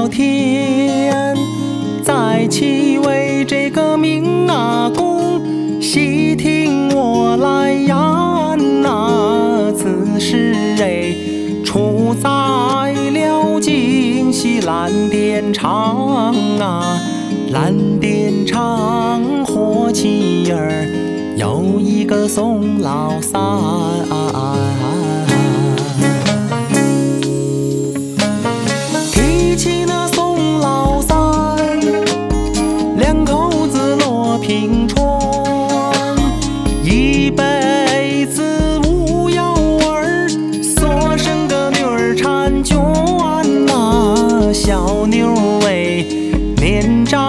老天，再起为这个命啊公，细听我来言呐。此事出在了京西蓝靛厂啊，蓝靛厂火器儿有一个宋老三。提起那宋老三，两口子落平川，一辈子无有儿，所生个女儿婵娟呐。小妞年长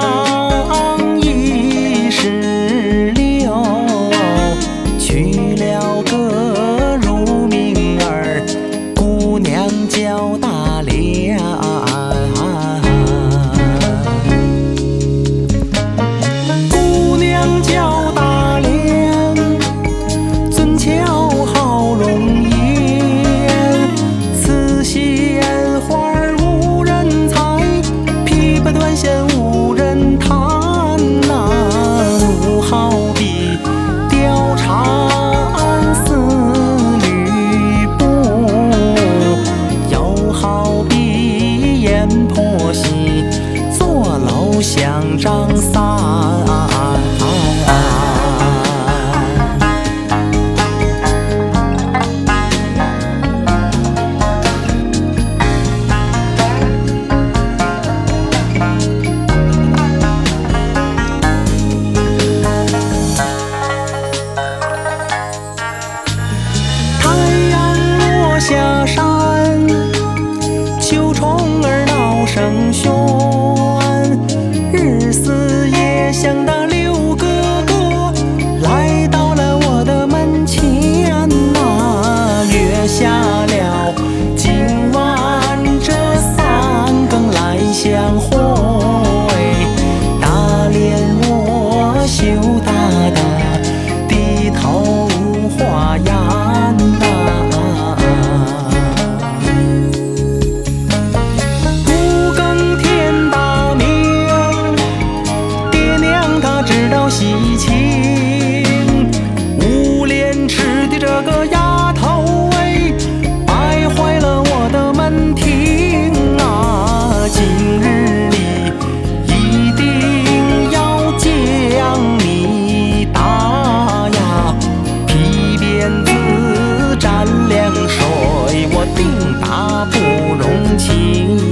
16，娶了个乳名儿，姑娘叫大莲。姑娘叫大莲，俊俏好容颜，此鲜花无人采，琵琶断弦无人弹呐。奴好比貂蝉似吕布，又好比阎婆惜坐楼想张三。下山，秋虫儿闹声喧，日思夜想的刘哥哥来到了我的门前呐。约下了今晚这3更来相会，大莲我羞答答低头画押。喜庆无廉耻的这个丫头败坏了我的门庭啊。今日里一定要将你打呀，皮鞭子蘸凉水，我定打不容情。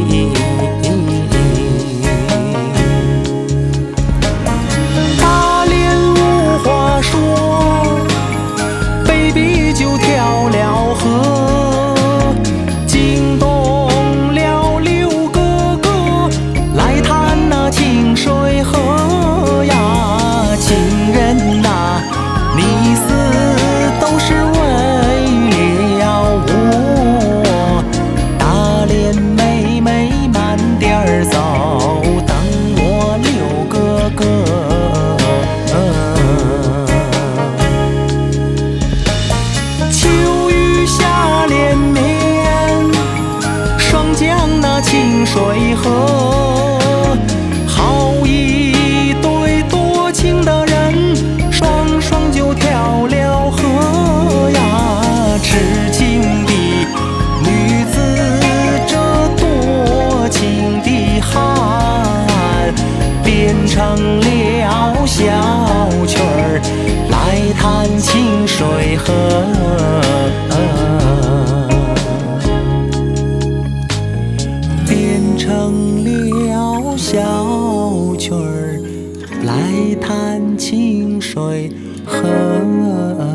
清水河，好一对多情的人，双双就跳了河呀。痴情的女子，这多情的汉，变成了小曲儿来弹清水河。成了小曲儿来弹清水河。